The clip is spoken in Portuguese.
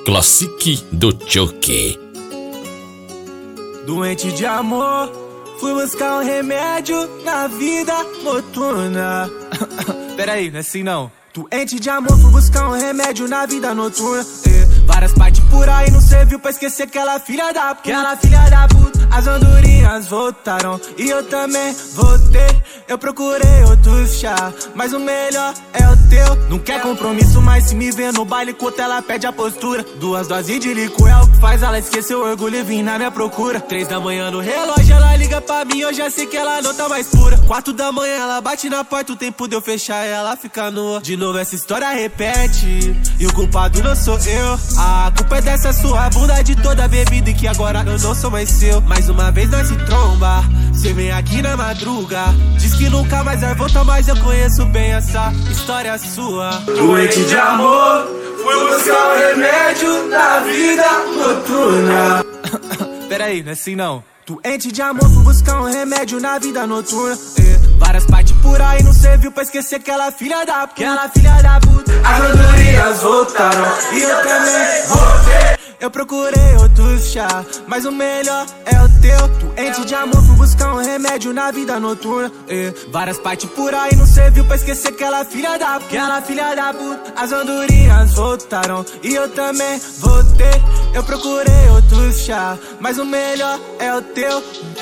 Classic do Choque. Doente de amor, fui buscar um remédio na vida noturna. Peraí, não é assim não. Doente de amor, fui buscar um remédio na vida noturna. Várias partes por aí não serviu pra esquecer aquela filha da puta. Aquela filha da puta. As andorinhas voltaram e eu também voltei. Eu procurei outro chá, mas o melhor é o teu. Não quer compromisso, mas se me vê no baile curto, ela pede a postura. 2 doses de licor é o que faz ela esquecer o orgulho e vir na minha procura. 3 da manhã no relógio, ela liga pra mim, eu já sei que ela não tá mais pura. 4 da manhã, ela bate na porta, o tempo de eu fechar, ela fica nua. De novo essa história repete, e o culpado não sou eu. A culpa é dessa sua bunda de toda bebida, e que agora eu não sou mais seu. Mais uma vez nós se tromba, cê vem aqui na madruga. Diz que nunca mais vai voltar, mas eu conheço bem essa história sua. Doente de amor, fui buscar um remédio na vida noturna. Peraí, não é assim não. Doente de amor, fui buscar um remédio na vida noturna. Várias partes por aí não serviu pra esquecer aquela filha da puta. Aquela filha da puta. As andorinhas voltaram e eu também voltei. Eu procurei outro chá, mas o melhor é o teu. Doente de amor, fui buscar um remédio na vida noturna. Várias partes por aí não serviu pra esquecer aquela filha da puta. Aquela filha da puta. As andorinhas voltaram e eu também voltei. Eu procurei outro chá, mas o melhor é o teu.